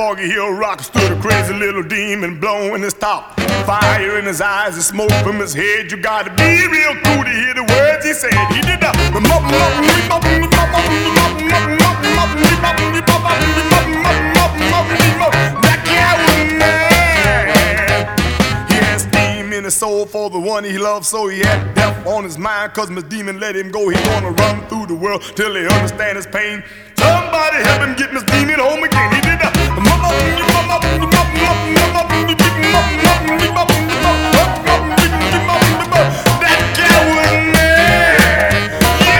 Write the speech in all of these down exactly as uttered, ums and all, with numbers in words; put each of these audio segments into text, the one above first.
foggy hill rock stood a crazy little demon blowing his top. Fire in his eyes and smoke from his head. You gotta be real cool to hear the words he said. He did the that guy was mad. He had steam in his soul for the one he loved, so he had death on his mind. Cause Miss Demon let him go. He gonna run through the world till he understand his pain. Somebody help him get Miss Demon home again. He did the that guy was mad.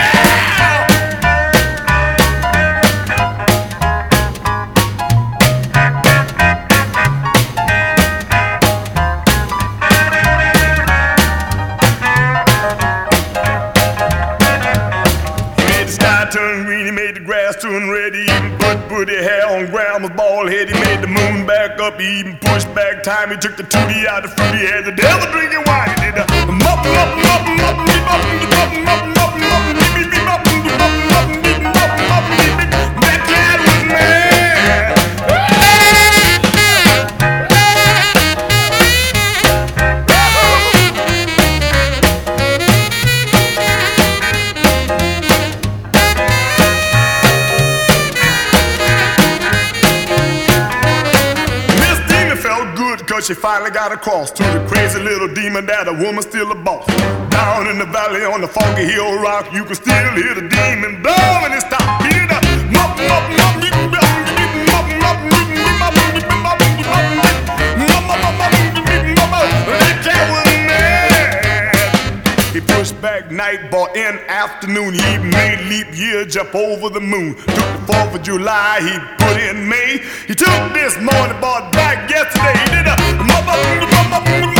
He made the sky turn green, he made the grass turn red. He even put pretty hair on grandma's bald head. He made the moon back up, he even pushed back time. He took the tootie out of fruit, he had the devil drinking wine. He did the mup, mup, mup, mup, mup, mup, mup, mup, mup, mup, beep, beep, beep, mup, mup, mup, beep, mup, mup, beep, beep. That cat was mad. Miss Demon felt good cause she finally got across to the crazy little demon that a woman's still a boss. Down in the valley on the foggy hill rock, you can still hear the demon blowing his top. He did a mup, mup, mup, beep, beep, mup, mup, beep, beep, mup, beep, beep, mup, beep, mup, mup, mup, mup, beep, beep, mup, mup. That cat was mad. He pushed back night, bought in afternoon. He even made leap year jump over the moon. Took the fourth of July, he put in May. He took this morning, bought back yesterday. He did a mup, mup, mup, mup, mup,